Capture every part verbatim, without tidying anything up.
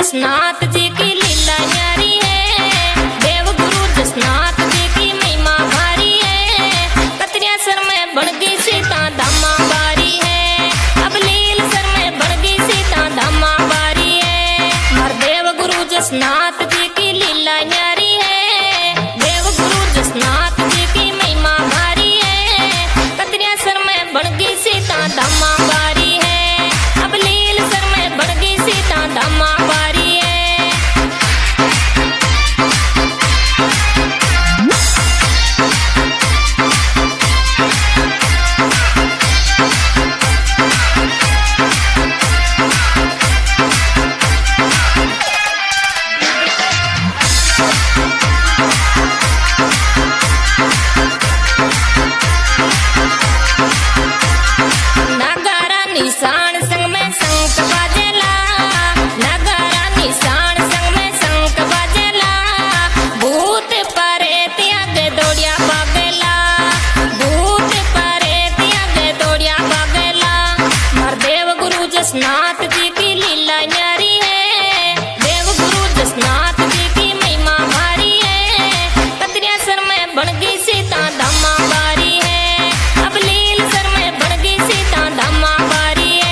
जसनाथ जी की लीला न्यारी है, देव गुरु जसनाथ जी की महिमा भारी है। कतरिया सर में बढ़ गई सीता धामा बारी है, अब लील सर में बढ़ गई सीता धामा बारी है। हर देव गुरु जसनाथ जी की लीला न्यारी है, देव गुरु जसनाथ जी की महिमा भारी है। कतरिया सर में बढ़ गई सीता धामा बारी है, अब लील सर में बढ़ गई सीता धामा बारी है। नगारा निशान संग में शंख बाजेला, नगारा निशान संग में शंख बाजेला। भूत परेत आगे दौड़िया भागेला, भूत परेत आगे दौड़िया भागेला। हर देव गुरु जसनाथ जी की लीला न्यारी है, देव गुरु जसनाथ जी की महिमा भारी है। कतरिया सर में बढ़ गई सीता धामा बारी है, अब लील सर में बढ़ गई सीता धामा बारी है।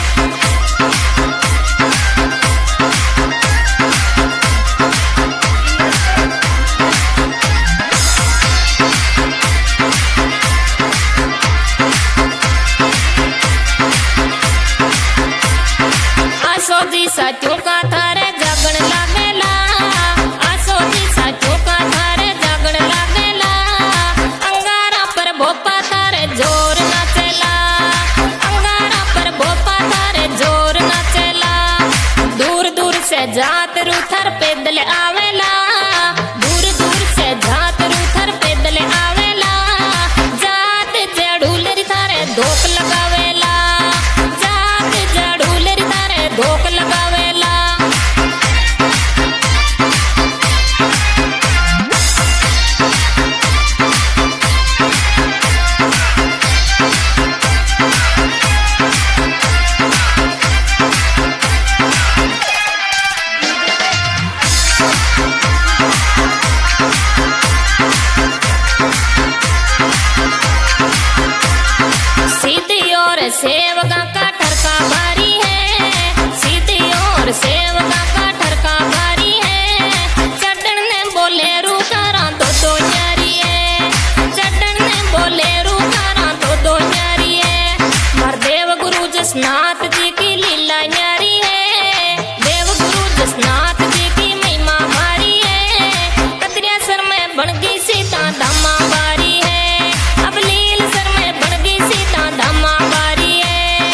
आसो जी साथियों का थारे जागण लागेला, आसो जी साथियों का थारे जागण लागेला। अंगारा पर भोपा थारे जोर नाचेला, अंगारा पर भोपा थारे जोर नाचेला। दूर दूर से जात रूथर पैदल आवेला, दूर दूर से जात रूथर पैदल आवेला। जात जड़ूलरी थारे धोक लगावेला, जात जड़ूलरी थारे धोक लगावेला। सीधी और सेवका का ठरका भारी है, सीधी और सेवका का ठरका भारी है। चढ़न ने बोले रूकारा दो दो न्यारी है, चढ़न ने बोले रूकारा दो दो न्यारी है। हर देव गुरु जसनाथ जी की लीला न्यारी है, देव गुरु जसनाथ जी की महिमा भारी है। कतरिया सर में बढ़ गई सीता धामा बारी है, अब लील सर में बढ़ गई सीता धामा बारी है।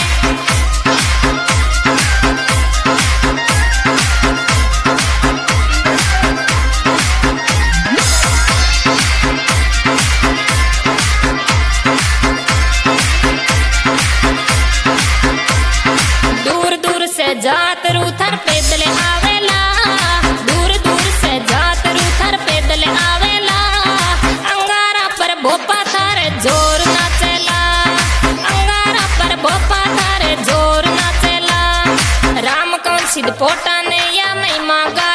दूर दूर से जात रूथर पैदल आवेला, दूर दूर से जात रूथर पैदल आवेला। अंगारा पर भोपा थारे जोर नाचेला, अंगारा पर भोपा थारे जोर नाचेला। राम कौन सिद्ध पोटा ने या महिमा गा